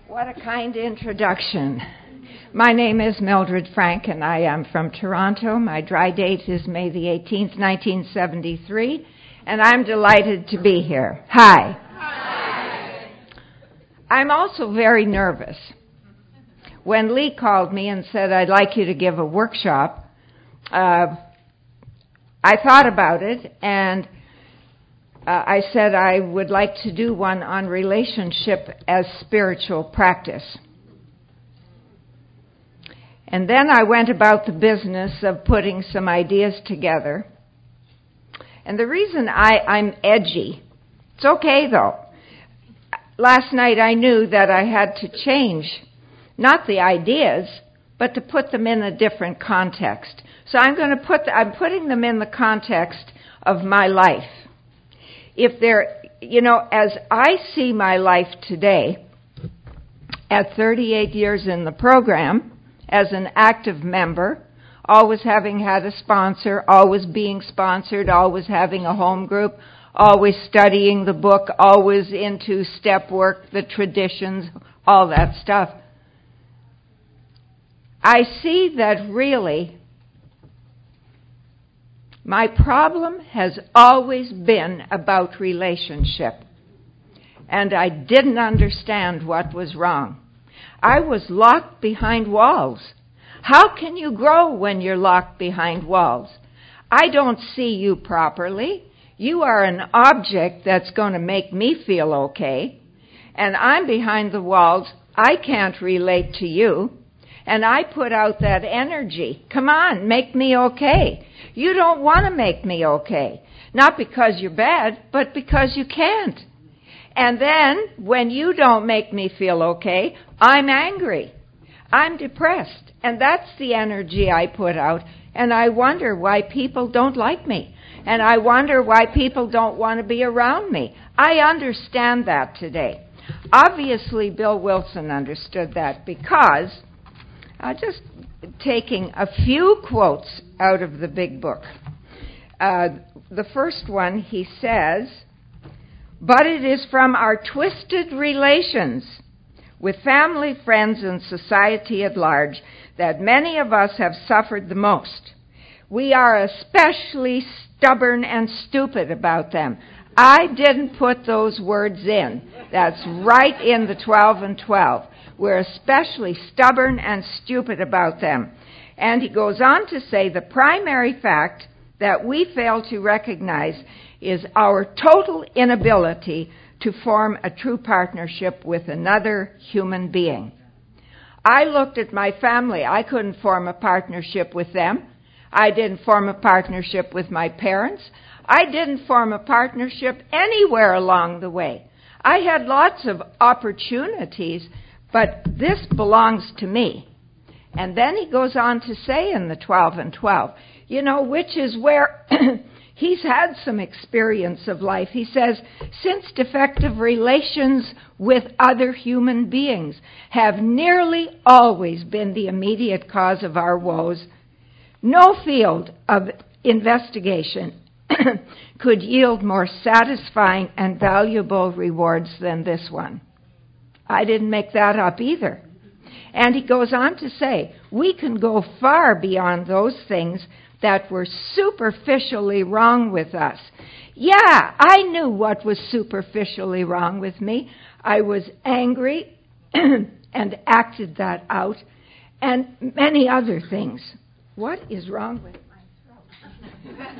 What a kind introduction. My name is Mildred Frank, and I am from Toronto. My dry date is May the 18th, 1973, and I'm delighted to be here. Hi. Hi. I'm also very nervous. When Lee called me and said, I'd like you to give a workshop, I thought about it, and I said I would like to do one on relationship as spiritual practice. And then I went about the business of putting some ideas together. And the reason I'm edgy, it's okay though. Last night I knew that I had to change, not the ideas, but to put them in a different context. So I'm putting them in the context of my life. If they're, as I see my life today, at 38 years in the program, as an active member, always having had a sponsor, always being sponsored, always having a home group, always studying the book, always into step work, the traditions, all that stuff, I see that really my problem has always been about relationship, and I didn't understand what was wrong. I was locked behind walls. How can you grow when you're locked behind walls? I don't see you properly. You are an object that's going to make me feel okay, and I'm behind the walls. I can't relate to you, and I put out that energy. Come on, make me okay. You don't want to make me okay. Not because you're bad, but because you can't. And then, when you don't make me feel okay, I'm angry. I'm depressed. And that's the energy I put out. And I wonder why people don't like me. And I wonder why people don't want to be around me. I understand that today. Obviously, Bill Wilson understood that because, just taking a few quotes out of the big book. The first one, he says, "But it is from our twisted relations with family, friends, and society at large that many of us have suffered the most. We are especially stubborn and stupid about them." I didn't put those words in. That's right in the 12 and 12. We're especially stubborn and stupid about them. And he goes on to say the primary fact that we fail to recognize is our total inability to form a true partnership with another human being. I looked at my family. I couldn't form a partnership with them. I didn't form a partnership with my parents. I didn't form a partnership anywhere along the way. I had lots of opportunities, but this belongs to me. And then he goes on to say in the 12 and 12, which is where he's had some experience of life. He says, since defective relations with other human beings have nearly always been the immediate cause of our woes, no field of investigation could yield more satisfying and valuable rewards than this one. I didn't make that up either. And he goes on to say, we can go far beyond those things that were superficially wrong with us. Yeah, I knew what was superficially wrong with me. I was angry and acted that out, and many other things. What is wrong with my throat?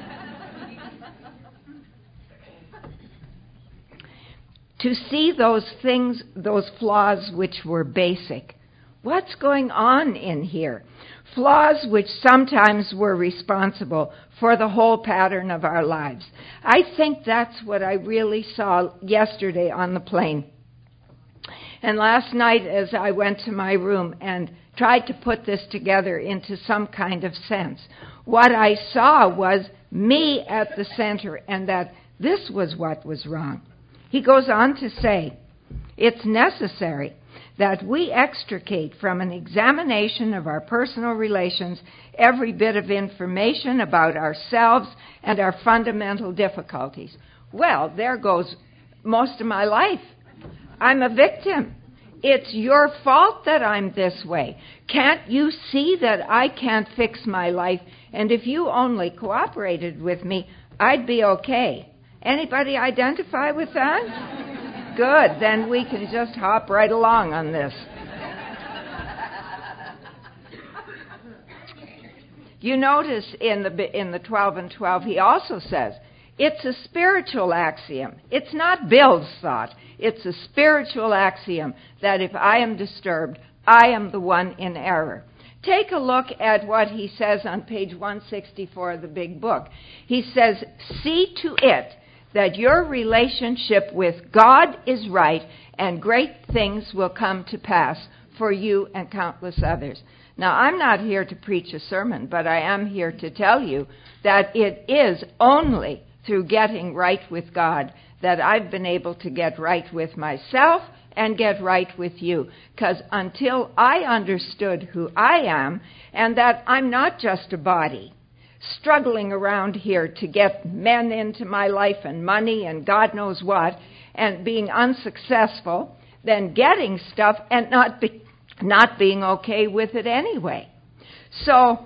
To see those things, those flaws which were basic. What's going on in here? Flaws which sometimes were responsible for the whole pattern of our lives. I think that's what I really saw yesterday on the plane. And last night as I went to my room and tried to put this together into some kind of sense, what I saw was me at the center, and that this was what was wrong. He goes on to say, it's necessary that we extricate from an examination of our personal relations every bit of information about ourselves and our fundamental difficulties. Well, there goes most of my life. I'm a victim. It's your fault that I'm this way. Can't you see that I can't fix my life? And if you only cooperated with me, I'd be okay. Anybody identify with that? Good. Then we can just hop right along on this. You notice in the 12 and 12, he also says, it's a spiritual axiom. It's not Bill's thought. It's a spiritual axiom that if I am disturbed, I am the one in error. Take a look at what he says on page 164 of the big book. He says, see to it that your relationship with God is right and great things will come to pass for you and countless others. Now, I'm not here to preach a sermon, but I am here to tell you that it is only through getting right with God that I've been able to get right with myself and get right with you. Because until I understood who I am and that I'm not just a body struggling around here to get men into my life and money and God knows what, and being unsuccessful, then getting stuff and not being okay with it anyway. So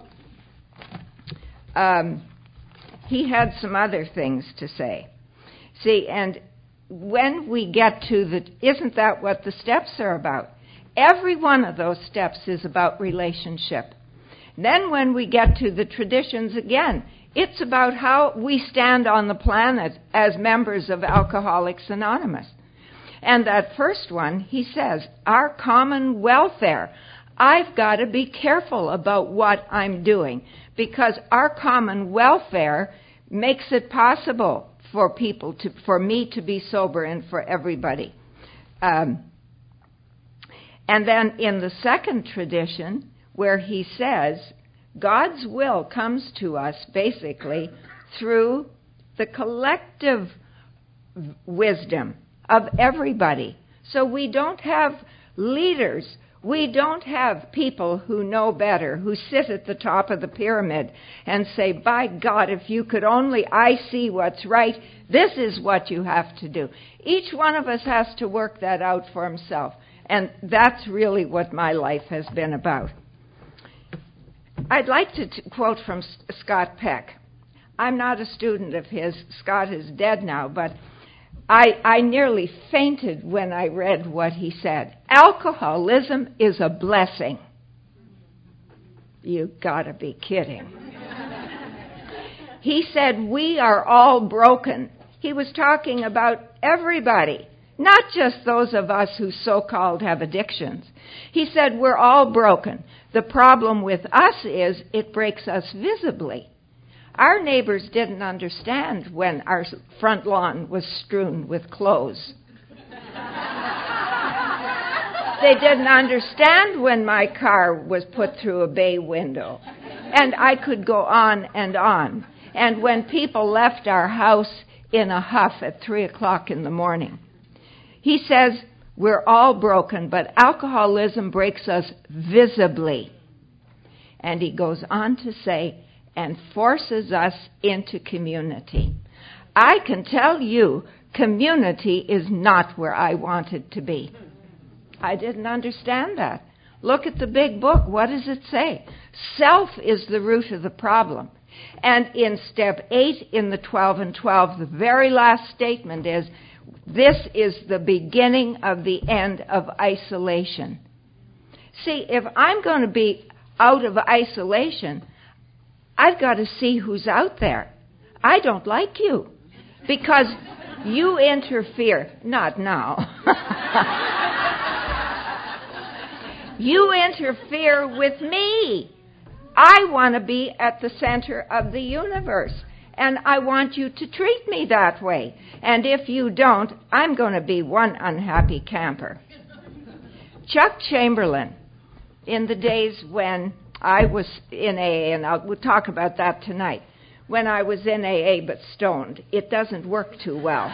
he had some other things to say. See, and when we get to isn't that what the steps are about? Every one of those steps is about relationship. Then when we get to the traditions again, it's about how we stand on the planet as members of Alcoholics Anonymous. And that first one, he says, our common welfare. I've got to be careful about what I'm doing because our common welfare makes it possible for me to be sober and for everybody. And then in the second tradition, where he says, God's will comes to us basically through the collective wisdom of everybody. So we don't have leaders. We don't have people who know better, who sit at the top of the pyramid and say, by God, if you could only, I see what's right. This is what you have to do. Each one of us has to work that out for himself. And that's really what my life has been about. I'd like to quote from Scott Peck. I'm not a student of his. Scott is dead now, but I nearly fainted when I read what he said. Alcoholism is a blessing. You gotta be kidding. He said, we are all broken. He was talking about everybody, not just those of us who so-called have addictions. He said, we're all broken. The problem with us is it breaks us visibly. Our neighbors didn't understand when our front lawn was strewn with clothes. They didn't understand when my car was put through a bay window. And I could go on. And when people left our house in a huff at 3 o'clock in the morning. He says, we're all broken, but alcoholism breaks us visibly. And he goes on to say, and forces us into community. I can tell you, community is not where I wanted to be. I didn't understand that. Look at the big book. What does it say? Self is the root of the problem. And in step 8 in the 12 and 12, the very last statement is, this is the beginning of the end of isolation. See, if I'm going to be out of isolation, I've got to see who's out there. I don't like you because you interfere. Not now. You interfere with me. I want to be at the center of the universe, and I want you to treat me that way. And if you don't, I'm going to be one unhappy camper. Chuck Chamberlain, in the days when I was in AA, and we'll talk about that tonight. When I was in AA but stoned, it doesn't work too well.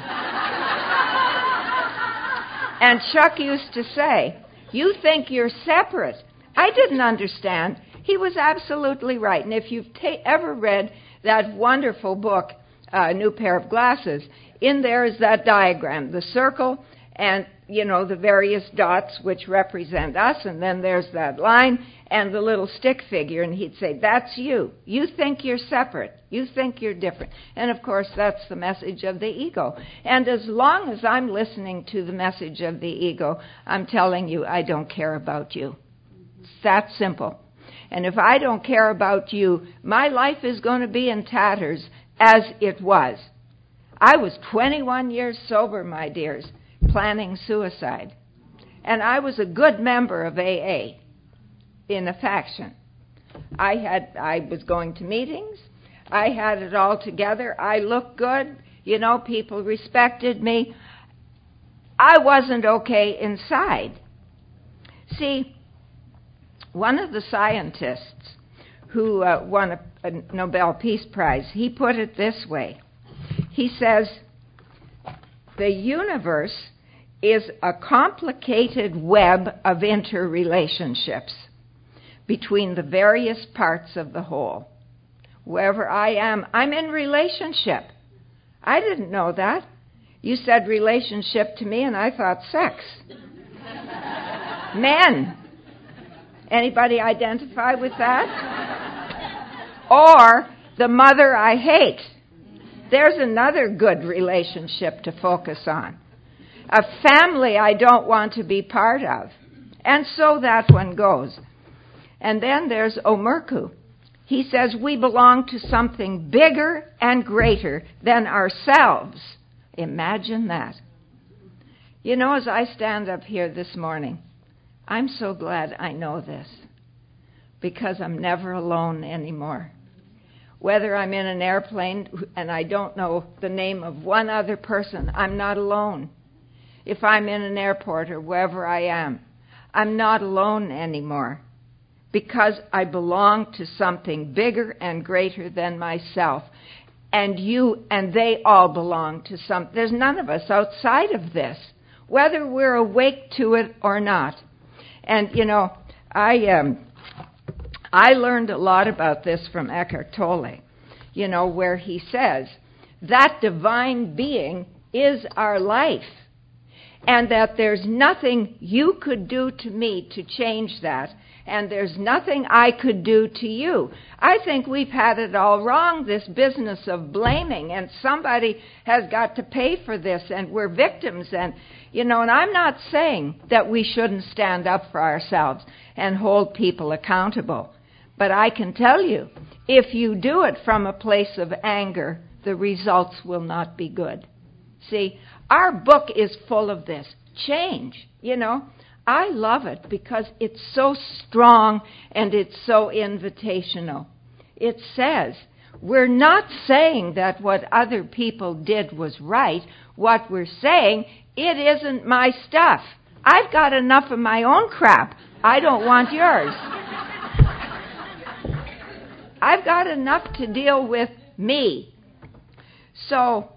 And Chuck used to say, you think you're separate. I didn't understand. He was absolutely right. And if you've ever read that wonderful book, New Pair of Glasses, in there is that diagram, the circle, and the various dots which represent us, and then there's that line and the little stick figure, and he'd say, that's you. You think you're separate. You think you're different. And, of course, that's the message of the ego. And as long as I'm listening to the message of the ego, I'm telling you I don't care about you. It's that simple. And if I don't care about you, my life is going to be in tatters as it was. I was 21 years sober, my dears, planning suicide. And I was a good member of AA in a faction. I was going to meetings. I had it all together. I looked good. People respected me. I wasn't okay inside. See, one of the scientists who won a Nobel Peace Prize, he put it this way. He says, the universe is a complicated web of interrelationships between the various parts of the whole. Wherever I am, I'm in relationship. I didn't know that. You said relationship to me, and I thought sex. Men. Anybody identify with that? Or the mother I hate. There's another good relationship to focus on. A family I don't want to be part of. And so that one goes. And then there's Omerku. He says we belong to something bigger and greater than ourselves. Imagine that. As I stand up here this morning, I'm so glad I know this, because I'm never alone anymore. Whether I'm in an airplane and I don't know the name of one other person, I'm not alone. If I'm in an airport or wherever I am, I'm not alone anymore, because I belong to something bigger and greater than myself. And you and they all belong to something. There's none of us outside of this, whether we're awake to it or not. And, I learned a lot about this from Eckhart Tolle, where he says that divine being is our life, and that there's nothing you could do to me to change that, and there's nothing I could do to you. I think we've had it all wrong, this business of blaming, and somebody has got to pay for this, and we're victims. And, and I'm not saying that we shouldn't stand up for ourselves and hold people accountable. But I can tell you, if you do it from a place of anger, the results will not be good. See, our book is full of this. Change, I love it because it's so strong and it's so invitational. It says, we're not saying that what other people did was right. What we're saying, it isn't my stuff. I've got enough of my own crap. I don't want yours. I've got enough to deal with me. So,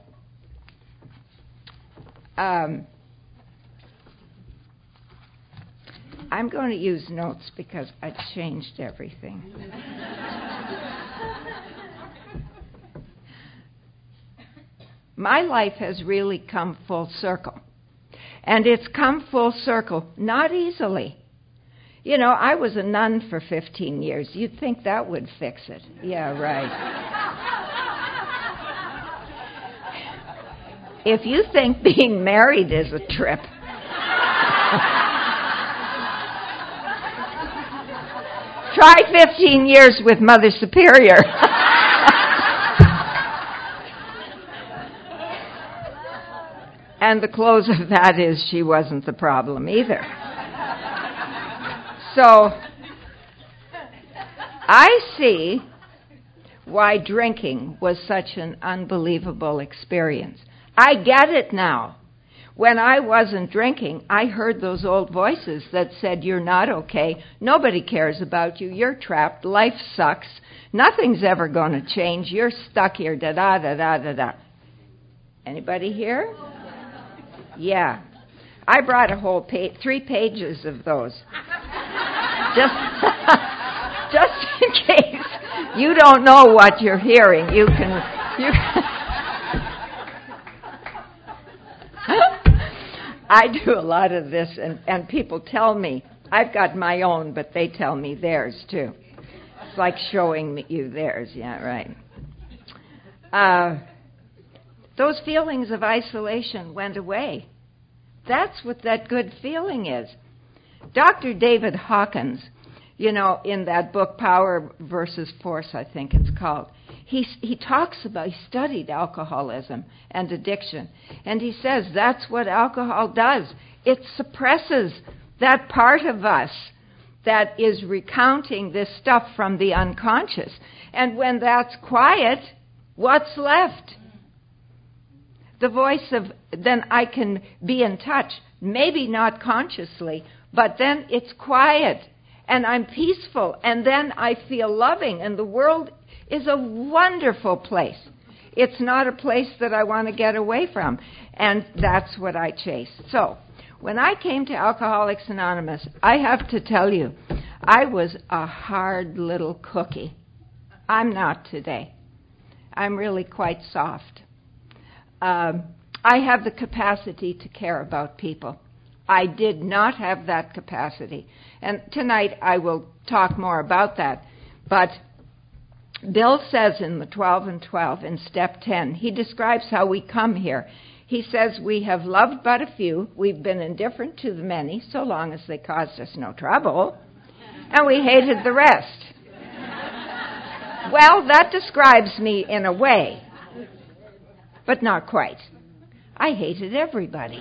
I'm going to use notes because I changed everything. My life has really come full circle. And it's come full circle, not easily. I was a nun for 15 years. You'd think that would fix it. Yeah, right. If you think being married is a trip, try 15 years with Mother Superior. And the close of that is she wasn't the problem either. So, I see why drinking was such an unbelievable experience. I get it now. When I wasn't drinking, I heard those old voices that said, you're not okay, nobody cares about you, you're trapped, life sucks, nothing's ever going to change, you're stuck here, da-da-da-da-da-da. Anybody here? Yeah. I brought a whole 3 pages of those. Just in case you don't know what you're hearing, you can I do a lot of this, and people tell me, I've got my own, but they tell me theirs too. It's like showing you theirs, yeah, right. Those feelings of isolation went away. That's what that good feeling is. Dr. David Hawkins, in that book, Power versus Force, I think it's called, he talks about, he studied alcoholism and addiction, and he says that's what alcohol does. It suppresses that part of us that is recounting this stuff from the unconscious. And when that's quiet, what's left? The voice of, then I can be in touch, maybe not consciously, but then it's quiet, and I'm peaceful, and then I feel loving, and the world is a wonderful place. It's not a place that I want to get away from, and that's what I chase. So, when I came to Alcoholics Anonymous, I have to tell you, I was a hard little cookie. I'm not today. I'm really quite soft. I have the capacity to care about people. I did not have that capacity. And tonight I will talk more about that. But Bill says in the 12 and 12, in step 10, he describes how we come here. He says, we have loved but a few, we've been indifferent to the many, so long as they caused us no trouble, and we hated the rest. Well, that describes me in a way, but not quite. I hated everybody.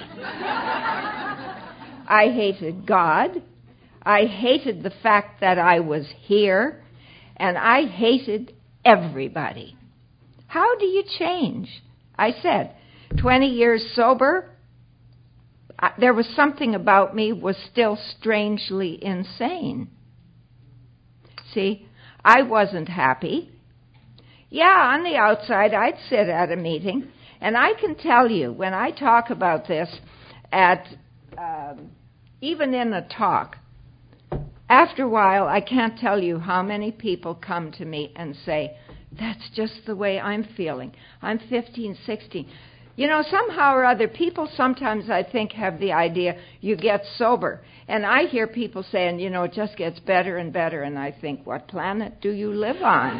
I hated God. I hated the fact that I was here, and I hated everybody. How do you change? I said, 20 years sober, there was something about me was still strangely insane. See, I wasn't happy. Yeah, on the outside, I'd sit at a meeting, and I can tell you, when I talk about this even in a talk, after a while, I can't tell you how many people come to me and say, that's just the way I'm feeling. I'm 15, 16. Somehow or other, people sometimes, I think, have the idea you get sober. And I hear people saying, it just gets better and better. And I think, what planet do you live on?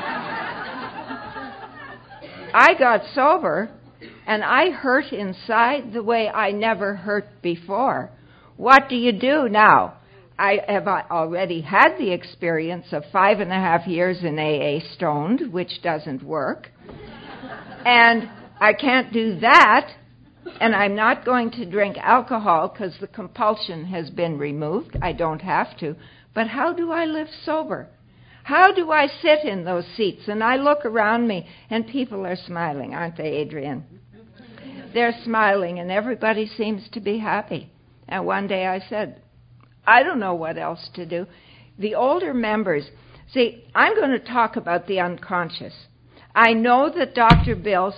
I got sober, and I hurt inside the way I never hurt before. What do you do now? I have already had the experience of 5.5 years in AA stoned, which doesn't work. And I can't do that, and I'm not going to drink alcohol because the compulsion has been removed. I don't have to. But how do I live sober? How do I sit in those seats? And I look around me, and people are smiling, aren't they, Adrian? They're smiling, and everybody seems to be happy. And one day I said, I don't know what else to do. The older members, see, I'm going to talk about the unconscious. I know that Dr.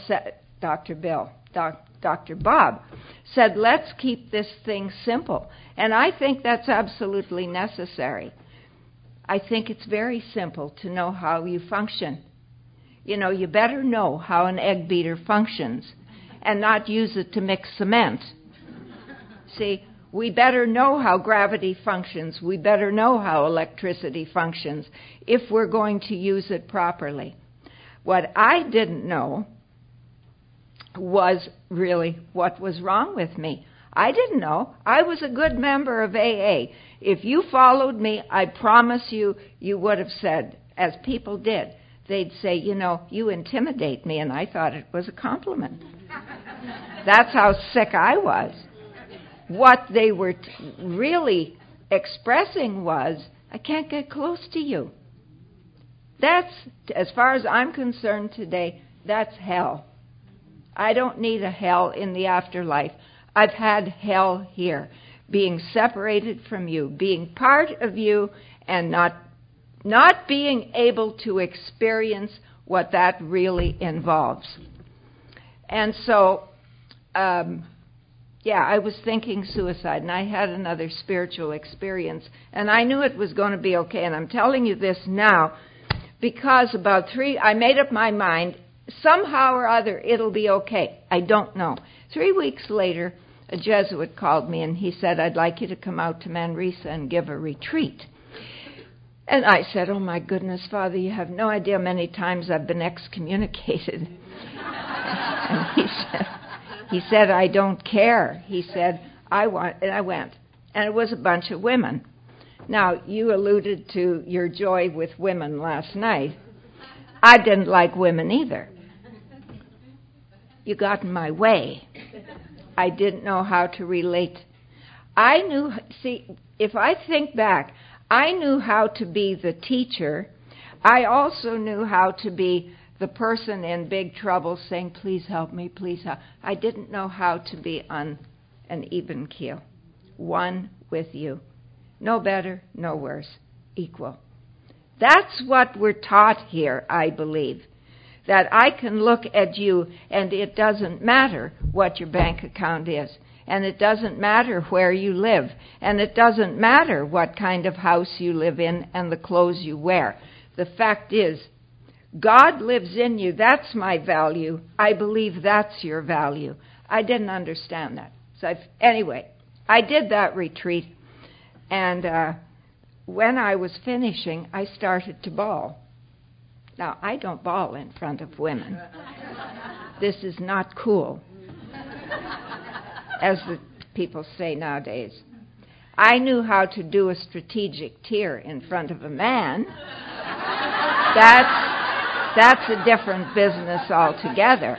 Bob said, let's keep this thing simple. And I think that's absolutely necessary. I think it's very simple to know how you function. You better know how an egg beater functions and not use it to mix cement. See, we better know how gravity functions. We better know how electricity functions if we're going to use it properly. What I didn't know was really what was wrong with me. I didn't know. I was a good member of AA. If you followed me, I promise you, you would have said, as people did, they'd say, you intimidate me, and I thought it was a compliment. That's how sick I was. What they were really expressing was, I can't get close to you. That's, as far as I'm concerned today, that's hell. I don't need a hell in the afterlife. I've had hell here, being separated from you, being part of you, and not being able to experience what that really involves. And so, I was thinking suicide, and I had another spiritual experience, and I knew it was going to be okay. And I'm telling you this now because I made up my mind, somehow or other, it'll be okay. I don't know. 3 weeks later, a Jesuit called me and he said, I'd like you to come out to Manresa and give a retreat. And I said, oh my goodness, Father, you have no idea how many times I've been excommunicated. And he said, I don't care. He said, I want, and I went. And it was a bunch of women. Now, you alluded to your joy with women last night. I didn't like women either. You got in my way. I didn't know how to relate. If I think back, I knew how to be the teacher. I also knew how to be the person in big trouble saying, please help me, please help. I didn't know how to be on an even keel. One with you. No better, no worse. Equal. That's what we're taught here, I believe. That I can look at you and it doesn't matter what your bank account is. And it doesn't matter where you live. And it doesn't matter what kind of house you live in and the clothes you wear. The fact is, God lives in you. That's my value. I believe that's your value. I didn't understand that. So anyway, I did that retreat. And when I was finishing, I started to bawl. Now, I don't bawl in front of women. This is not cool, as the people say nowadays. I knew how to do a strategic tear in front of a man. That's a different business altogether.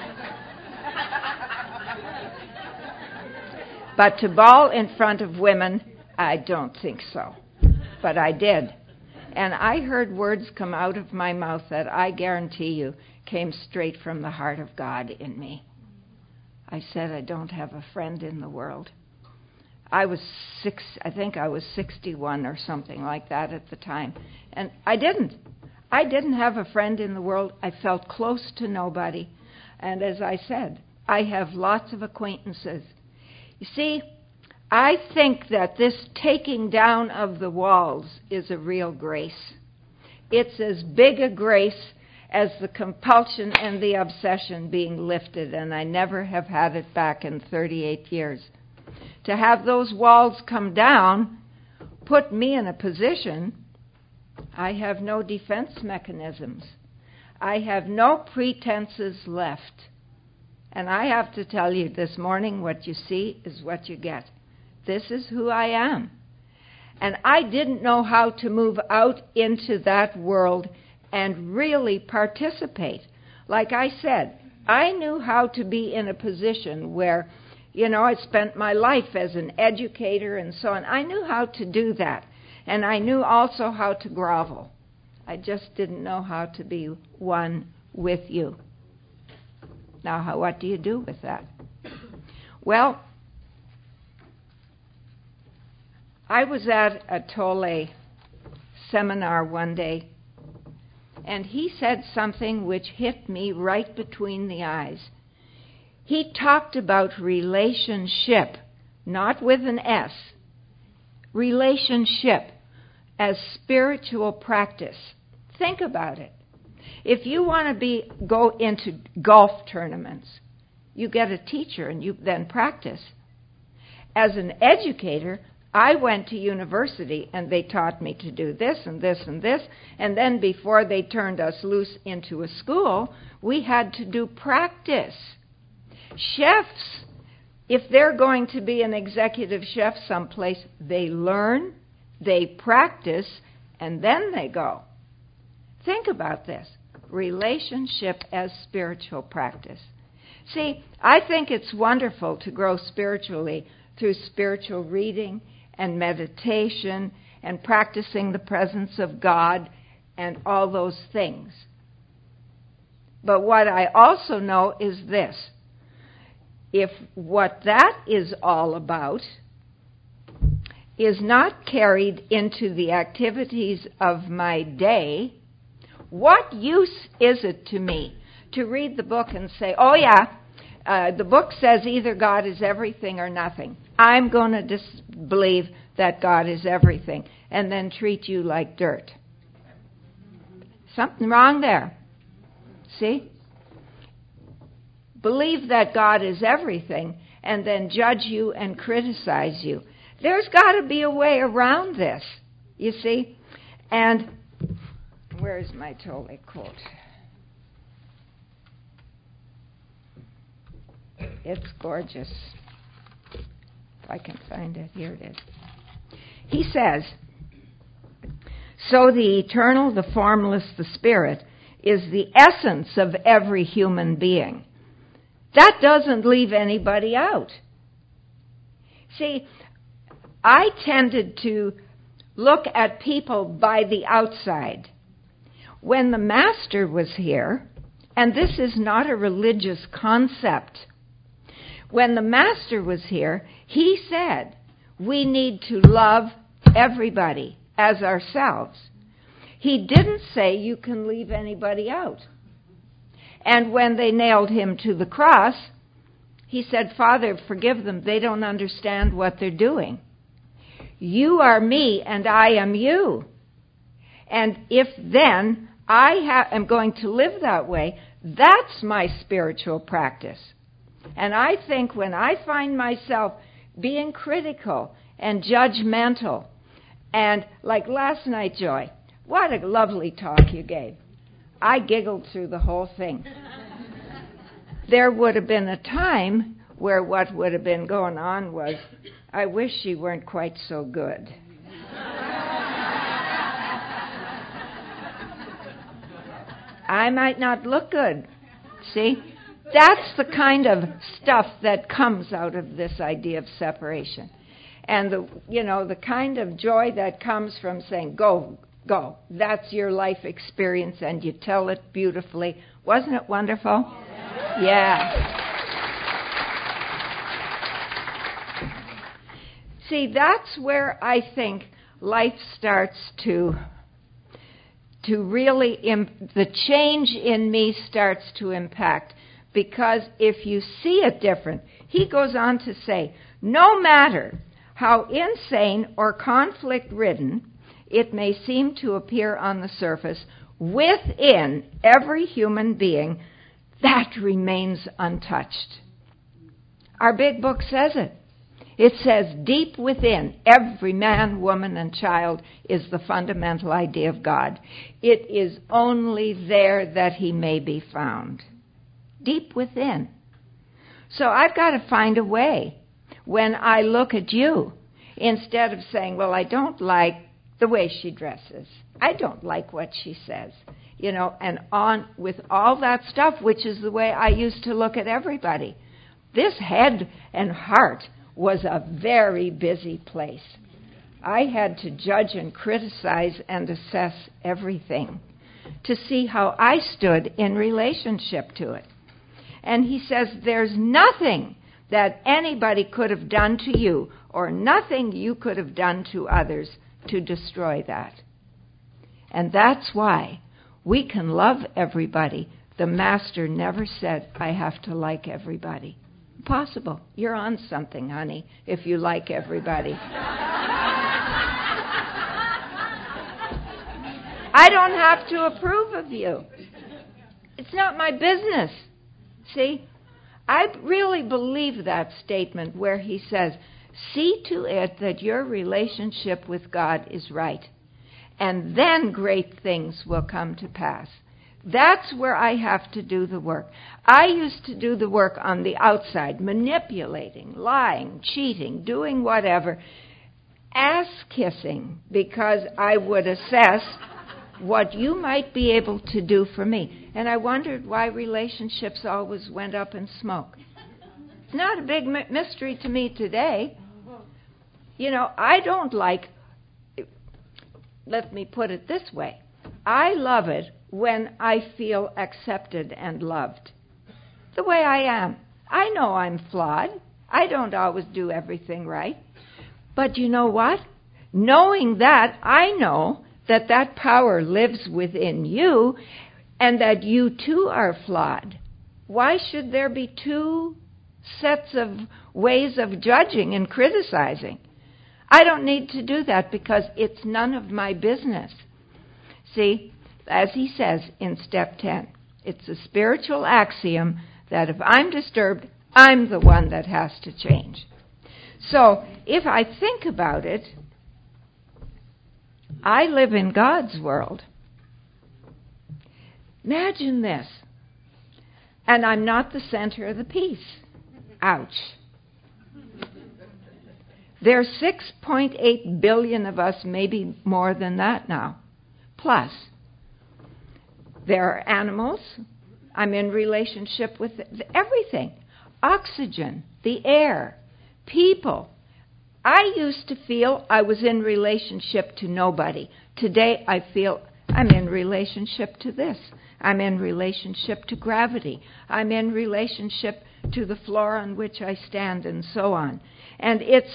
But to bawl in front of women, I don't think so. But I did. And I heard words come out of my mouth that I guarantee you came straight from the heart of God in me. I said, I don't have a friend in the world. I think I was 61 or something like that at the time. And I didn't have a friend in the world. I felt close to nobody. And as I said, I have lots of acquaintances. You see, I think that this taking down of the walls is a real grace. It's as big a grace as the compulsion and the obsession being lifted, and I never have had it back in 38 years. To have those walls come down put me in a position. I have no defense mechanisms. I have no pretenses left. And I have to tell you this morning, what you see is what you get. This is who I am. And I didn't know how to move out into that world and really participate. Like I said, I knew how to be in a position where, I spent my life as an educator and so on. I knew how to do that. And I knew also how to grovel. I just didn't know how to be one with you. Now, what do you do with that? Well, I was at a Tolle seminar one day, and he said something which hit me right between the eyes. He talked about relationship, not with an S, relationship as spiritual practice. Think about it. If you want to go into golf tournaments, you get a teacher and you then practice. As an educator, I went to university and they taught me to do this and this and this. And then before they turned us loose into a school, we had to do practice. Chefs, if they're going to be an executive chef someplace, they learn, they practice, and then they go. Think about this. Relationship as spiritual practice. See, I think it's wonderful to grow spiritually through spiritual reading and meditation and practicing the presence of God and all those things. But what I also know is this. If what that is all about is not carried into the activities of my day, what use is it to me to read the book and say, oh yeah, the book says either God is everything or nothing. I'm going to believe that God is everything and then treat you like dirt. Something wrong there. See? Believe that God is everything and then judge you and criticize you. There's got to be a way around this, you see. And where's my Tolle quote? It's gorgeous. If I can find it, here it is. He says, so the eternal, the formless, the spirit is the essence of every human being. That doesn't leave anybody out. See, I tended to look at people by the outside. When the Master was here, and this is not a religious concept, when the Master was here, he said, we need to love everybody as ourselves. He didn't say you can leave anybody out. And when they nailed him to the cross, he said, Father, forgive them. They don't understand what they're doing. You are me and I am you. And if then I am going to live that way, that's my spiritual practice. And I think when I find myself being critical and judgmental, and like last night, Joy, what a lovely talk you gave. I giggled through the whole thing. There would have been a time where what would have been going on was, I wish she weren't quite so good. I might not look good. See? That's the kind of stuff that comes out of this idea of separation. And the kind of joy that comes from saying, go. That's your life experience, and you tell it beautifully. Wasn't it wonderful? Yeah. See, that's where I think life starts to really, the change in me starts to impact. Because if you see it different, he goes on to say, no matter how insane or conflict-ridden it may seem to appear on the surface, within every human being, that remains untouched. Our big book says it. It says deep within every man, woman, and child is the fundamental idea of God. It is only there that he may be found. Deep within. So I've got to find a way when I look at you, instead of saying, well, I don't like the way she dresses. I don't like what she says. And on with all that stuff, which is the way I used to look at everybody. This head and heart was a very busy place. I had to judge and criticize and assess everything to see how I stood in relationship to it. And he says, there's nothing that anybody could have done to you or nothing you could have done to others to destroy that. And that's why we can love everybody. The Master never said, I have to like everybody. Impossible. You're on something, honey, if you like everybody. I don't have to approve of you. It's not my business. See, I really believe that statement where he says, see to it that your relationship with God is right, and then great things will come to pass. That's where I have to do the work. I used to do the work on the outside, manipulating, lying, cheating, doing whatever, ass-kissing, because I would assess what you might be able to do for me. And I wondered why relationships always went up in smoke. It's not a big mystery to me today. I don't like, let me put it this way, I love it when I feel accepted and loved. The way I am. I know I'm flawed. I don't always do everything right. But you know what? Knowing that, I know that that power lives within you and that you too are flawed. Why should there be two sets of ways of judging and criticizing? I don't need to do that because it's none of my business. See, as he says in step 10, it's a spiritual axiom that if I'm disturbed, I'm the one that has to change. So if I think about it, I live in God's world. Imagine this. And I'm not the center of the piece. Ouch. There's 6.8 billion of us, maybe more than that now. Plus, there are animals. I'm in relationship with everything. Oxygen, the air, people. I used to feel I was in relationship to nobody. Today I feel I'm in relationship to this. I'm in relationship to gravity. I'm in relationship to the floor on which I stand, and so on. And it's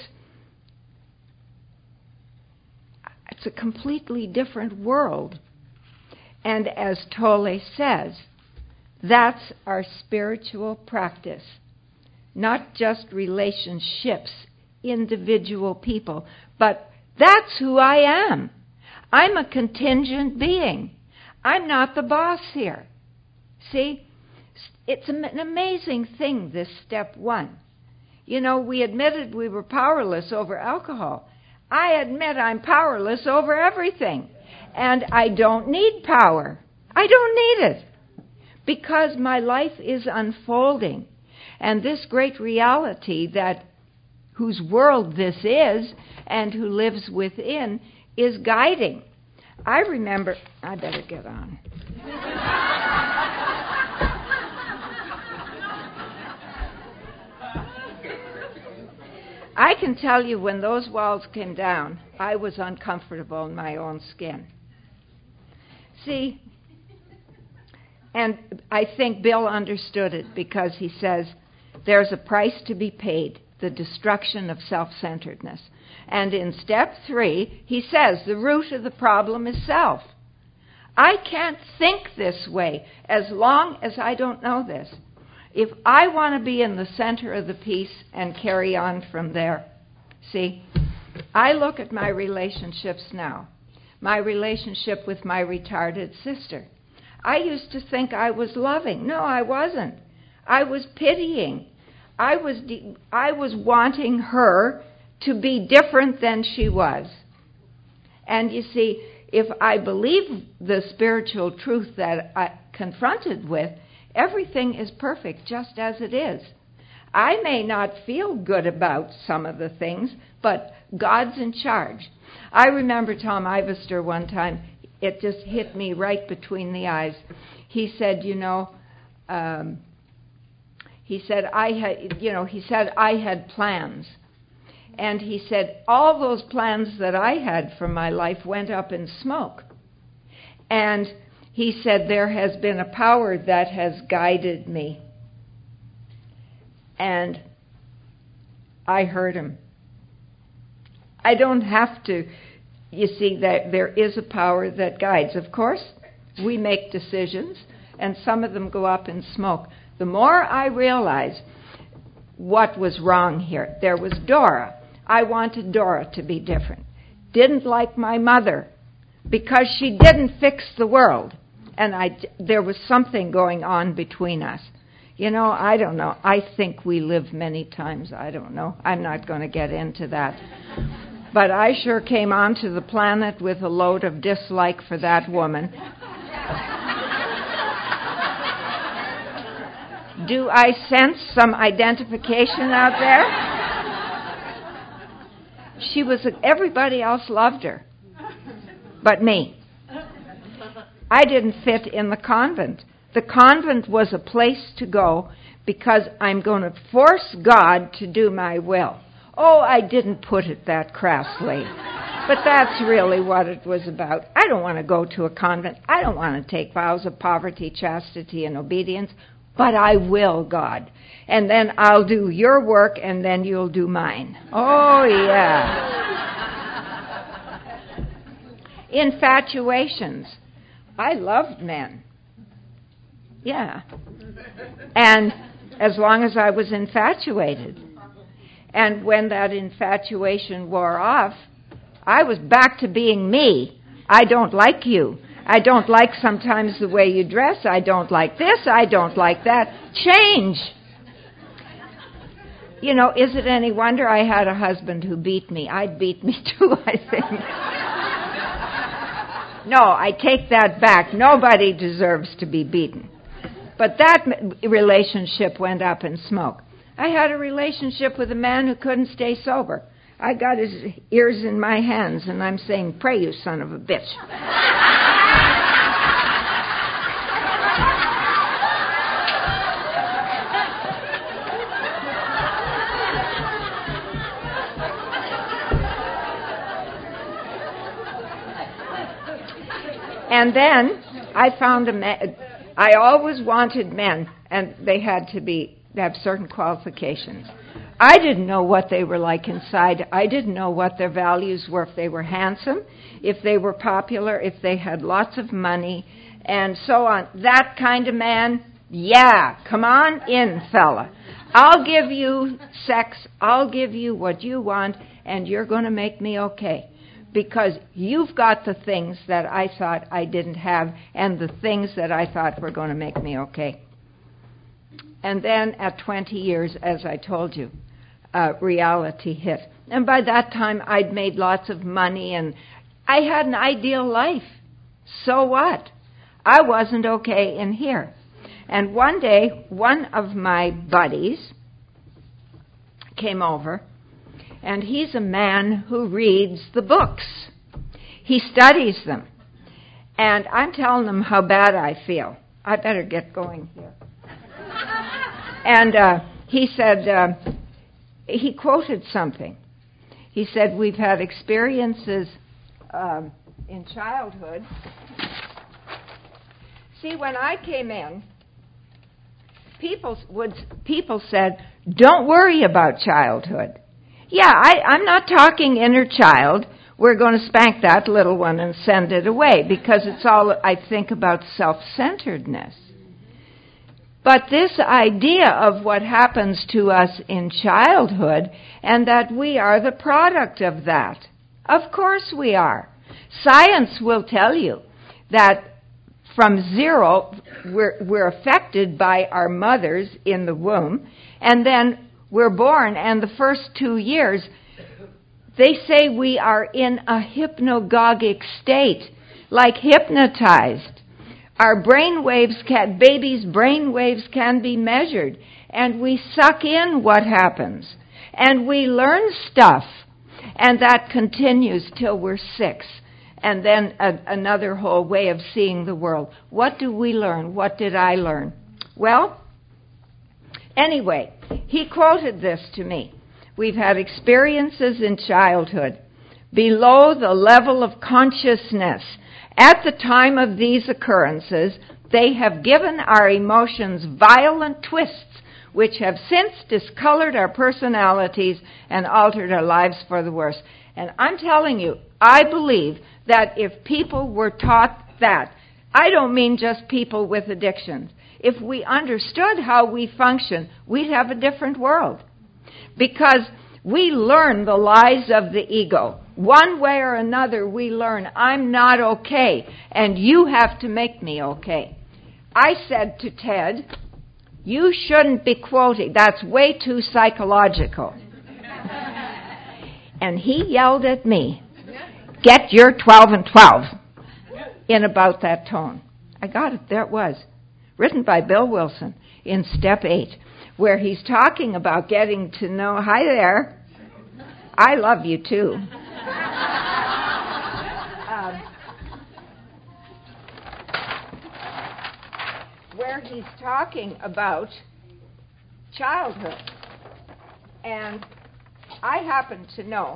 a completely different world. And as Tolle says, that's our spiritual practice. Not just relationships, individual people, but that's who I am. I'm a contingent being. I'm not the boss here. See, it's an amazing thing, this step one. You know, we admitted we were powerless over alcohol. I admit I'm powerless over everything. And I don't need power. I don't need it. Because my life is unfolding. And this great reality that whose world this is and who lives within is guiding. I remember, I better get on. I can tell you when those walls came down, I was uncomfortable in my own skin. See, and I think Bill understood it because he says, there's a price to be paid, the destruction of self-centeredness. And in step 3, he says the root of the problem is self. I can't think this way as long as I don't know this. If I want to be in the center of the piece and carry on from there, see, I look at my relationships now. My relationship with my retarded sister. I used to think I was loving. No, I wasn't. I was pitying. I was wanting her to be different than she was. And you see, if I believe the spiritual truth that I confronted with, everything is perfect just as it is. I may not feel good about some of the things, but God's in charge. I remember Tom Ivester one time, it just hit me right between the eyes. He said, I had plans. And he said, all those plans that I had for my life went up in smoke. And he said, there has been a power that has guided me. And I heard him. I don't have to, you see, that there is a power that guides. Of course, we make decisions, and some of them go up in smoke. The more I realize what was wrong here, there was Dora. I wanted Dora to be different. Didn't like my mother because she didn't fix the world. And there was something going on between us. I don't know. I think we live many times. I don't know. I'm not going to get into that. But I sure came onto the planet with a load of dislike for that woman. Do I sense some identification out there? Everybody else loved her, but me. I didn't fit in the convent. The convent was a place to go because I'm going to force God to do my will. Oh, I didn't put it that crassly, but that's really what it was about. I don't want to go to a convent. I don't want to take vows of poverty, chastity, and obedience, but I will, God. And then I'll do your work, and then you'll do mine. Oh, yeah. Infatuations. I loved men. Yeah. And as long as I was infatuated. And when that infatuation wore off, I was back to being me. I don't like you. I don't like sometimes the way you dress. I don't like this. I don't like that. Change. You know, is it any wonder I had a husband who beat me? I'd beat me too, I think. No, I take that back. Nobody deserves to be beaten. But that relationship went up in smoke. I had a relationship with a man who couldn't stay sober. I got his ears in my hands, and I'm saying, pray, you son of a bitch. And then I found a man. I always wanted men, and they had to have certain qualifications. I didn't know what they were like inside. I didn't know what their values were, if they were handsome, if they were popular, if they had lots of money, and so on. That kind of man, yeah, come on in, fella. I'll give you sex, I'll give you what you want, and you're going to make me okay. Because you've got the things that I thought I didn't have and the things that I thought were going to make me okay. And then at 20 years, as I told you, reality hit. And by that time, I'd made lots of money and I had an ideal life. So what? I wasn't okay in here. And one day, one of my buddies came over. And he's a man who reads the books. He studies them. And I'm telling him how bad I feel. I better get going here. And he said, he quoted something. He said, we've had experiences in childhood. See, when I came in, people said, don't worry about childhood. Yeah, I'm not talking inner child. We're going to spank that little one and send it away because it's all, I think, about self-centeredness. But this idea of what happens to us in childhood and that we are the product of that. Of course we are. Science will tell you that from zero, we're affected by our mothers in the womb, and then we're born, and the first 2 years, they say we are in a hypnagogic state, like hypnotized. Our brain waves babies' brain waves can be measured, and we suck in what happens, and we learn stuff, and that continues till we're 6, and then another whole way of seeing the world. What do we learn? What did I learn? Well, anyway, he quoted this to me. We've had experiences in childhood below the level of consciousness. At the time of these occurrences, they have given our emotions violent twists, which have since discolored our personalities and altered our lives for the worse. And I'm telling you, I believe that if people were taught that, I don't mean just people with addictions. If we understood how we function, we'd have a different world. Because we learn the lies of the ego. One way or another, we learn, I'm not okay, and you have to make me okay. I said to Ted, you shouldn't be quoting. That's way too psychological. And he yelled at me, get your 12 and 12, in about that tone. I got it. There it was. Written by Bill Wilson in Step 8, where he's talking about getting to know, hi there, I love you too. Where he's talking about childhood. And I happen to know,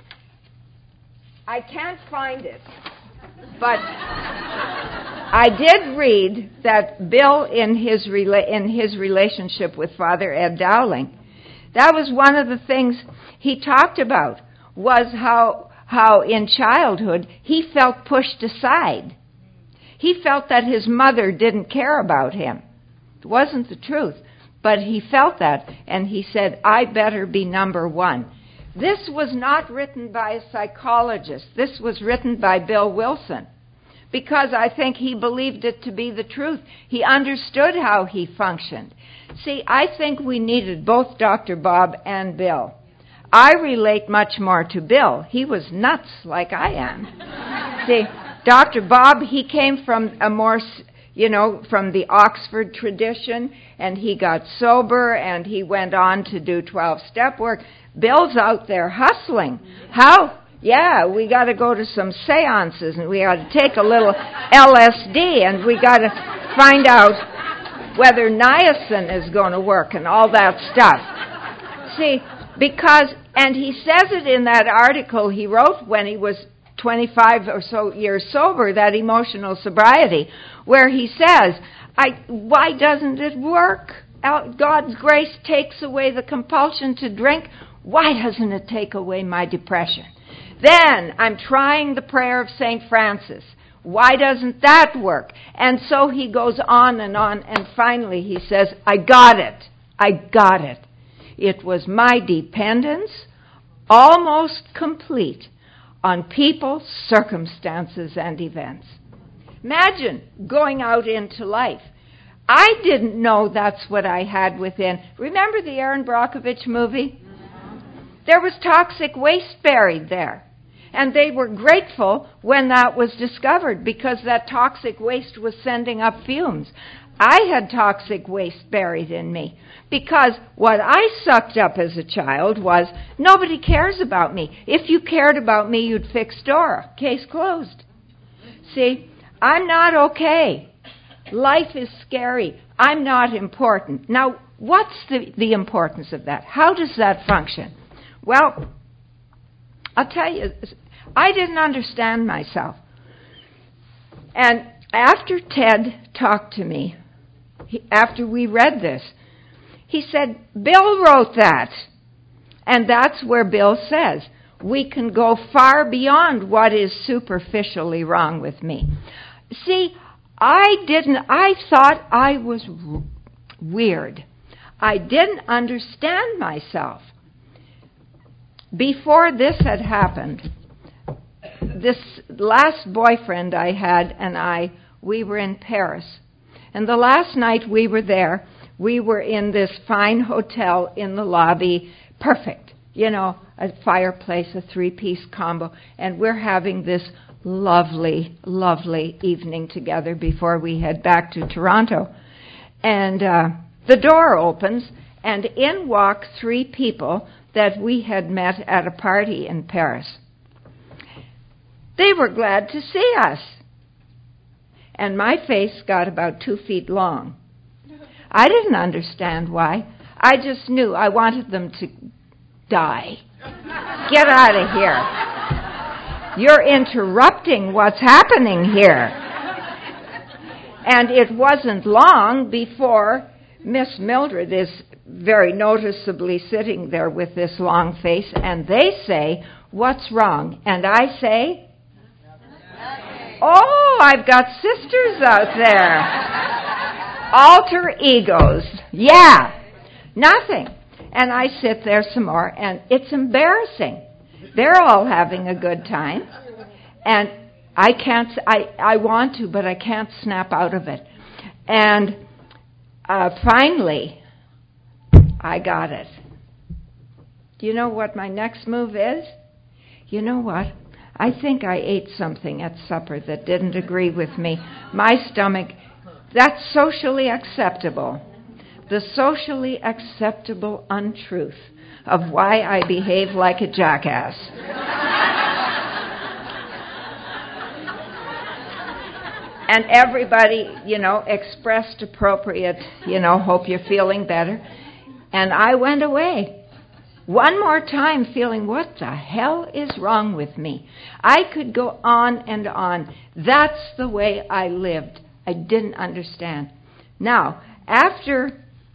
I can't find it, but I did read that Bill, in his relationship with Father Ed Dowling, that was one of the things he talked about, was how in childhood he felt pushed aside. He felt that his mother didn't care about him. It wasn't the truth, but he felt that, and he said, I better be number one. This was not written by a psychologist. This was written by Bill Wilson. because I think he believed it to be the truth. He understood how he functioned. See, I think we needed both Dr. Bob and Bill. I relate much more to Bill. He was nuts like I am. See, Dr. Bob, he came from a more, from the Oxford tradition, and he got sober, and he went on to do 12-step work. Bill's out there hustling. How? Yeah, we got to go to some seances, and we got to take a little LSD, and we got to find out whether niacin is going to work and all that stuff. See, and he says it in that article he wrote when he was 25 or so years sober, that emotional sobriety, where he says, why doesn't it work? God's grace takes away the compulsion to drink. Why doesn't it take away my depression? Then I'm trying the prayer of St. Francis. Why doesn't that work? And so he goes on, and finally he says, I got it. It was my dependence, almost complete, on people, circumstances, and events. Imagine going out into life. I didn't know that's what I had within. Remember the Erin Brockovich movie? There was toxic waste buried there. And they were grateful when that was discovered, because that toxic waste was sending up fumes. I had toxic waste buried in me, because what I sucked up as a child was, nobody cares about me. If you cared about me, you'd fix Dora. Case closed. See, I'm not okay. Life is scary. I'm not important. Now, what's the importance of that? How does that function? Well, I'll tell you, I didn't understand myself. And after Ted talked to me, after we read this, he said, Bill wrote that. And that's where Bill says, we can go far beyond what is superficially wrong with me. See, I thought I was weird. I didn't understand myself. Before this had happened, this last boyfriend I had and we were in Paris. And the last night we were there, we were in this fine hotel in the lobby, perfect, a fireplace, a 3-piece combo, and we're having this lovely, lovely evening together before we head back to Toronto. And the door opens, and in walk 3 people that we had met at a party in Paris. They were glad to see us. And my face got about 2 feet long. I didn't understand why. I just knew I wanted them to die. Get out of here. You're interrupting what's happening here. And it wasn't long before Miss Mildred is very noticeably sitting there with this long face, and they say, what's wrong? And I say, oh, I've got sisters out there. Alter egos. Yeah. Nothing. And I sit there some more, and it's embarrassing. They're all having a good time. And I want to, but I can't snap out of it. And finally, I got it. Do you know what my next move is? You know what? I think I ate something at supper that didn't agree with me. My stomach, that's socially acceptable. The socially acceptable untruth of why I behave like a jackass. And everybody, expressed appropriate, hope you're feeling better. And I went away. One more time feeling, what the hell is wrong with me? I could go on and on. That's the way I lived. I didn't understand. Now, after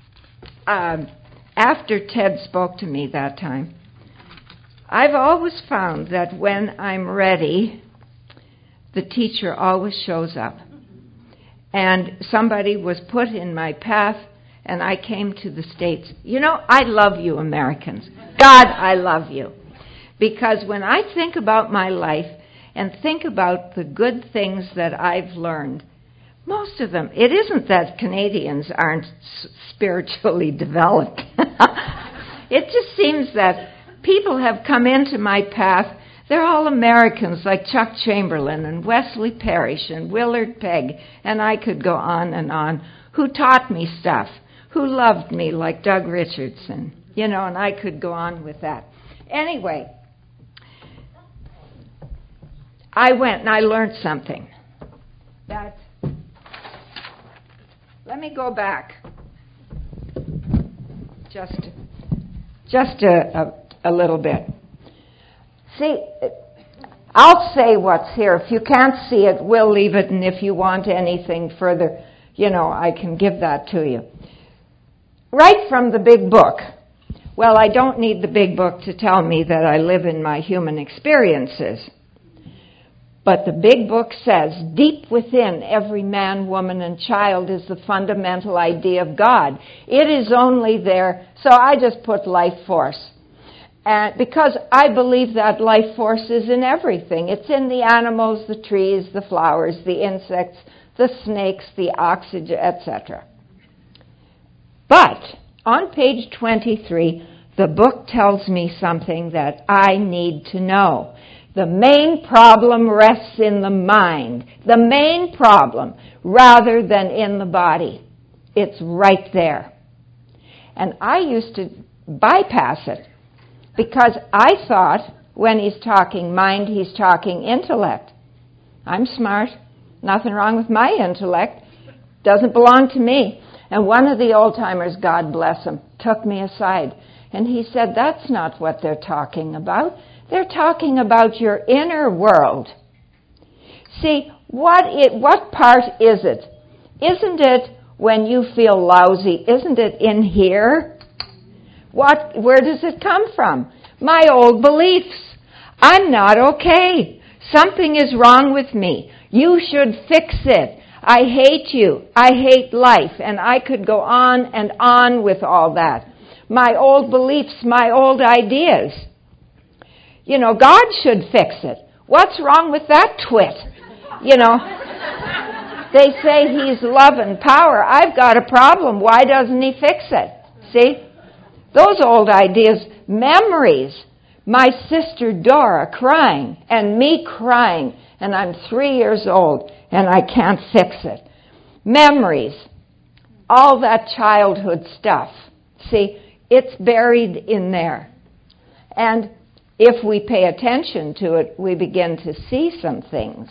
Ted spoke to me that time, I've always found that when I'm ready, the teacher always shows up. And somebody was put in my path, and I came to the States. I love you, Americans. God, I love you. Because when I think about my life and think about the good things that I've learned, most of them, it isn't that Canadians aren't spiritually developed. It just seems that people have come into my path. They're all Americans like Chuck Chamberlain and Wesley Parrish and Willard Pegg, and I could go on, who taught me stuff, who loved me like Doug Richardson, and I could go on with that. Anyway, I went and I learned something. Let me go back just a little bit. See, I'll say what's here. If you can't see it, we'll leave it, and if you want anything further, I can give that to you. Right from the big book. Well, I don't need the big book to tell me that I live in my human experiences. But the big book says, deep within every man, woman, and child is the fundamental idea of God. It is only there, so I just put life force. And because I believe that life force is in everything. It's in the animals, the trees, the flowers, the insects, the snakes, the oxygen, etc. But on page 23, the book tells me something that I need to know. The main problem rests in the mind. The main problem, rather than in the body. It's right there. And I used to bypass it because I thought when he's talking mind, he's talking intellect. I'm smart. Nothing wrong with my intellect. Doesn't belong to me. And one of the old-timers, God bless him, took me aside. And he said, that's not what they're talking about. They're talking about your inner world. See, what part is it? Isn't it when you feel lousy? Isn't it in here? Where does it come from? My old beliefs. I'm not okay. Something is wrong with me. You should fix it. I hate you. I hate life. And I could go on and on with all that. My old beliefs, my old ideas. God should fix it. What's wrong with that twit? They say he's love and power. I've got a problem. Why doesn't he fix it? See? Those old ideas, memories. My sister Dora crying and me crying, and I'm 3 years old and I can't fix it. Memories. All that childhood stuff. See, it's buried in there. And if we pay attention to it, we begin to see some things.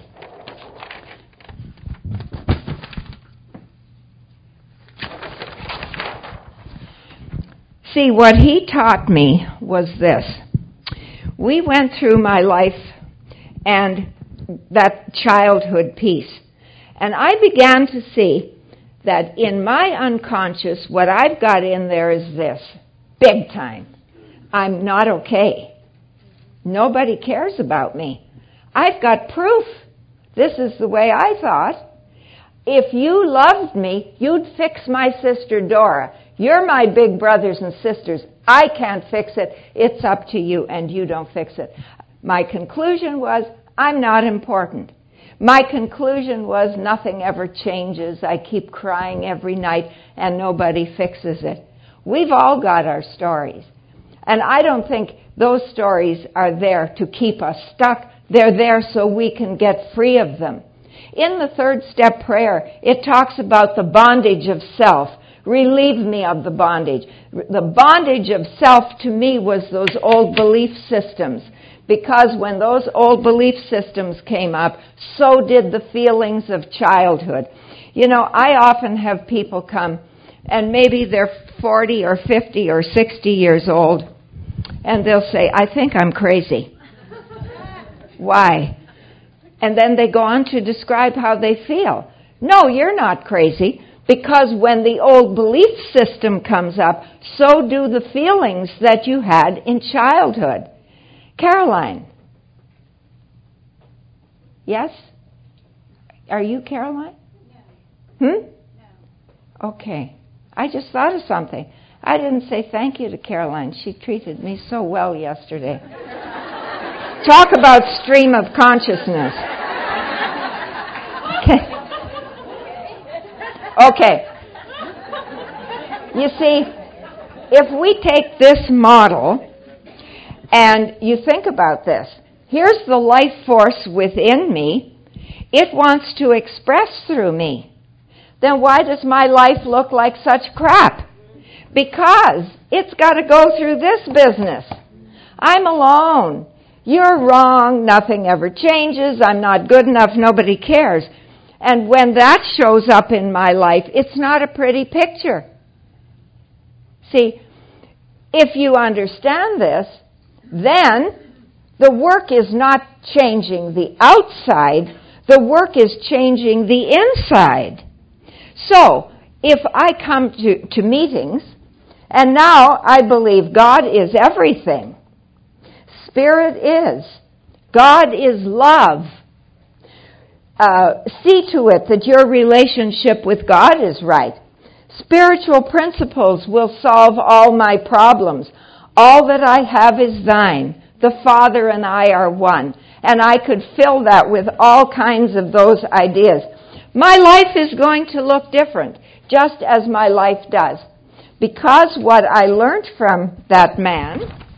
See, what he taught me was this. We went through my life and that childhood piece, and I began to see that in my unconscious, what I've got in there is this, big time. I'm not okay. Nobody cares about me. I've got proof. This is the way I thought. If you loved me, you'd fix my sister Dora. You're my big brothers and sisters. I can't fix it. It's up to you, and you don't fix it. My conclusion was, I'm not important. My conclusion was, nothing ever changes. I keep crying every night, and nobody fixes it. We've all got our stories. And I don't think those stories are there to keep us stuck. They're there so we can get free of them. In the third step prayer, it talks about the bondage of self. Relieve me of the bondage. The bondage of self to me was those old belief systems. Because when those old belief systems came up, so did the feelings of childhood. I often have people come, and maybe they're 40 or 50 or 60 years old, and they'll say, I think I'm crazy. Why? And then they go on to describe how they feel. No, you're not crazy, because when the old belief system comes up, so do the feelings that you had in childhood. Caroline. Yes? Are you Caroline? No. Okay. I just thought of something. I didn't say thank you to Caroline. She treated me so well yesterday. Talk about stream of consciousness. Okay. You see, if we take this model and you think about this, here's the life force within me. It wants to express through me. Then why does my life look like such crap? Because it's got to go through this business. I'm alone. You're wrong. Nothing ever changes. I'm not good enough. Nobody cares. And when that shows up in my life, it's not a pretty picture. See, if you understand this, then the work is not changing the outside. The work is changing the inside. So, if I come to meetings, and now I believe God is everything. Spirit is. God is love. See to it that your relationship with God is right. Spiritual principles will solve all my problems. All that I have is thine. The Father and I are one. And I could fill that with all kinds of those ideas. My life is going to look different, just as my life does. Because what I learned from that man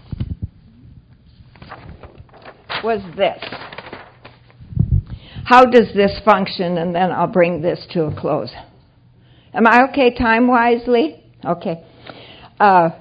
was this. How does this function? And then I'll bring this to a close. Am I okay time-wise, Lee? Okay. I'm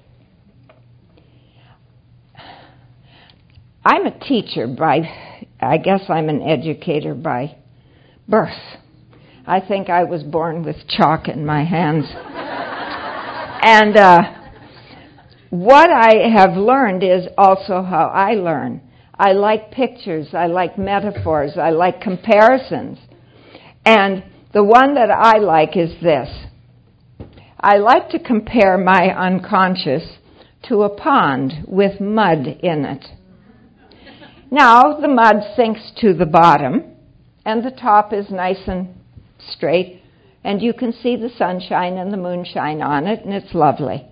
a teacher I guess I'm an educator by birth. I think I was born with chalk in my hands. And what I have learned is also how I learn. I like pictures, I like metaphors, I like comparisons. And the one that I like is this. I like to compare my unconscious to a pond with mud in it. Now, the mud sinks to the bottom, and the top is nice and straight, and you can see the sunshine and the moonshine on it, and it's lovely.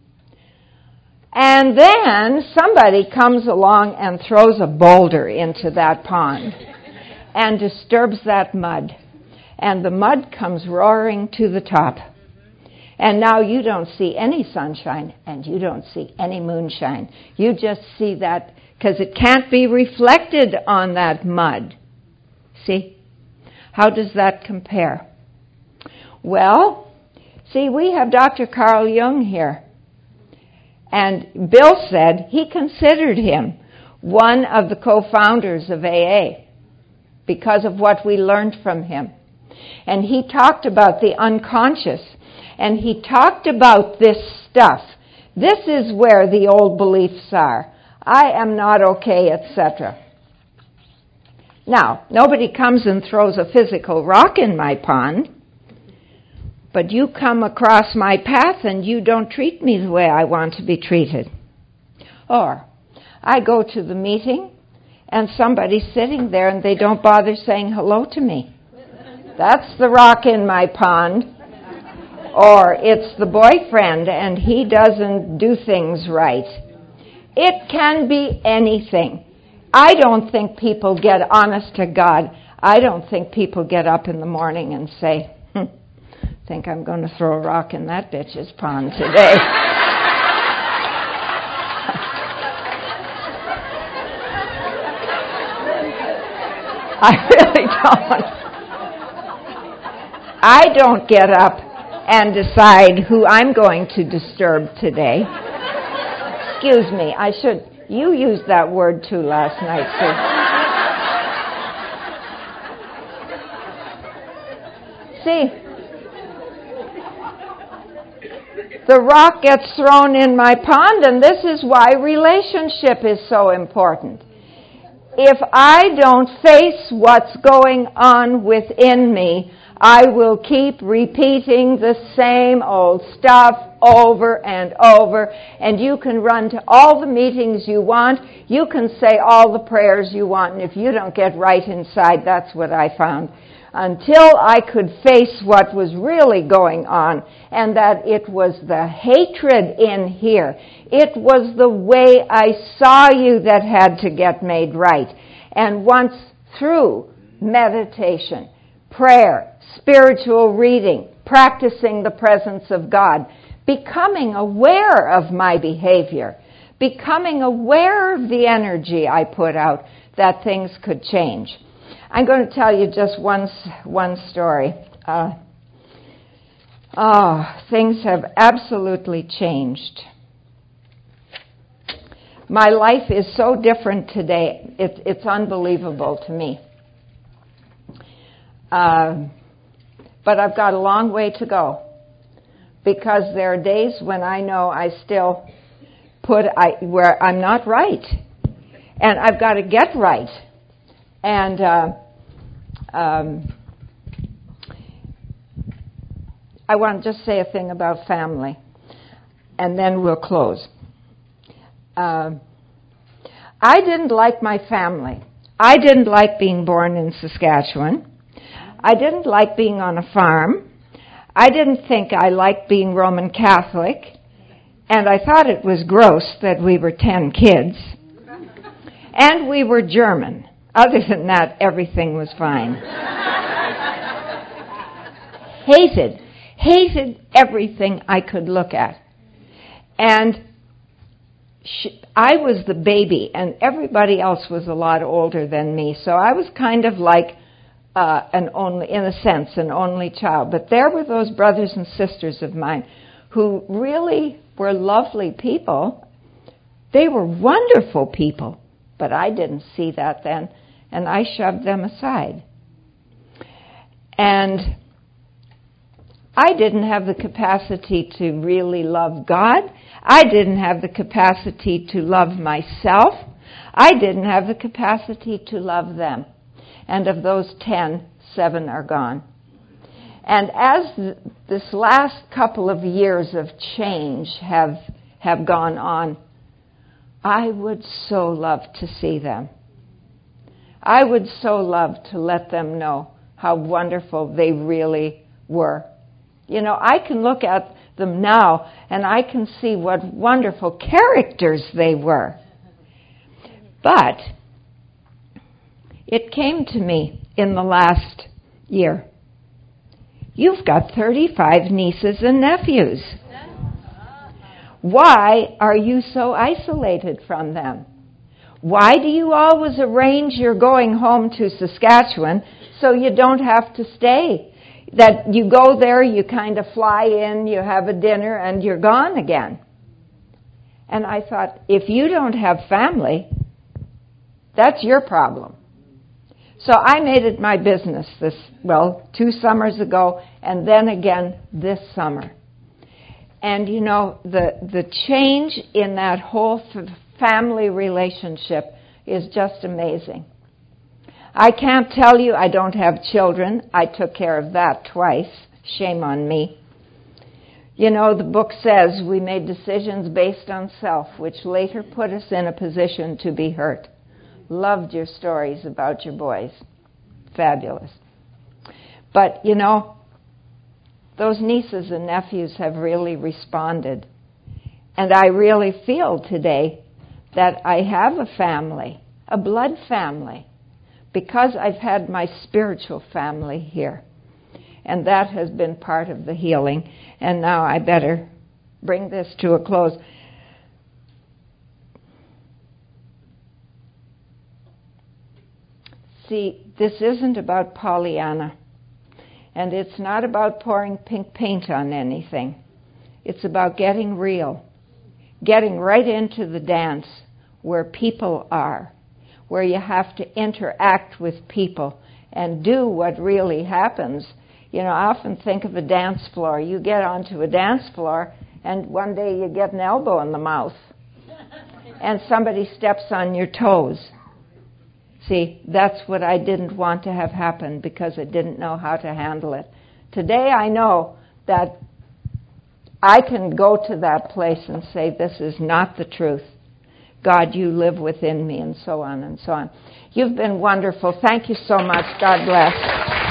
And then somebody comes along and throws a boulder into that pond and disturbs that mud. And the mud comes roaring to the top. And now you don't see any sunshine and you don't see any moonshine. You just see that because it can't be reflected on that mud. See? How does that compare? Well, see, we have Dr. Carl Jung here. And Bill said he considered him one of the co-founders of AA because of what we learned from him. And he talked about the unconscious. And he talked about this stuff. This is where the old beliefs are. I am not okay, etc. Now, nobody comes and throws a physical rock in my pond. But you come across my path and you don't treat me the way I want to be treated. Or I go to the meeting and somebody's sitting there and they don't bother saying hello to me. That's the rock in my pond. Or it's the boyfriend and he doesn't do things right. It can be anything. I don't think people get honest to God. I don't think people get up in the morning and say, think I'm going to throw a rock in that bitch's pond today. I really don't. I don't get up and decide who I'm going to disturb today. Excuse me, you used that word too last night, Sue. See, the rock gets thrown in my pond, and this is why relationship is so important. If I don't face what's going on within me, I will keep repeating the same old stuff over and over, and you can run to all the meetings you want. You can say all the prayers you want, and if you don't get right inside, that's what I found. Until I could face what was really going on, and that it was the hatred in here. It was the way I saw you that had to get made right. And once through meditation, prayer, spiritual reading, practicing the presence of God, becoming aware of my behavior, becoming aware of the energy I put out, that things could change. I'm going to tell you just one story. Things have absolutely changed. My life is so different today. It's unbelievable to me. But I've got a long way to go, because there are days when I know I still where I'm not right, and I've got to get right. And I want to just say a thing about family, and then we'll close. I didn't like my family. I didn't like being born in Saskatchewan. I didn't like being on a farm. I didn't think I liked being Roman Catholic. And I thought it was gross that we were 10 kids. And we were German. Other than that, everything was fine. Hated everything I could look at. And I was the baby, and everybody else was a lot older than me. So I was kind of like an only child. But there were those brothers and sisters of mine who really were lovely people. They were wonderful people, but I didn't see that then, and I shoved them aside. And I didn't have the capacity to really love God. I didn't have the capacity to love myself. I didn't have the capacity to love them. And of those 10, 7 are gone. And as this last couple of years of change have gone on, I would so love to see them. I would so love to let them know how wonderful they really were. You know, I can look at them now and I can see what wonderful characters they were. But it came to me in the last year. You've got 35 nieces and nephews. Why are you so isolated from them? Why do you always arrange your going home to Saskatchewan so you don't have to stay? That you go there, you kind of fly in, you have a dinner, and you're gone again. And I thought, if you don't have family, that's your problem. So I made it my business 2 summers ago, and then again this summer. And you know, the change in that whole family relationship is just amazing. I can't tell you I don't have children. I took care of that twice. Shame on me. You know, the book says we made decisions based on self, which later put us in a position to be hurt. Loved your stories about your boys. Fabulous. But, you know, those nieces and nephews have really responded. And I really feel today that I have a family, a blood family, because I've had my spiritual family here. And that has been part of the healing. And now I better bring this to a close. See, this isn't about Pollyanna. And it's not about pouring pink paint on anything. It's about getting real. Getting right into the dance where people are. Where you have to interact with people and do what really happens. You know, I often think of a dance floor. You get onto a dance floor, and one day you get an elbow in the mouth. And somebody steps on your toes. See, that's what I didn't want to have happen because I didn't know how to handle it. Today I know that I can go to that place and say, this is not the truth. God, you live within me, and so on and so on. You've been wonderful. Thank you so much. God bless.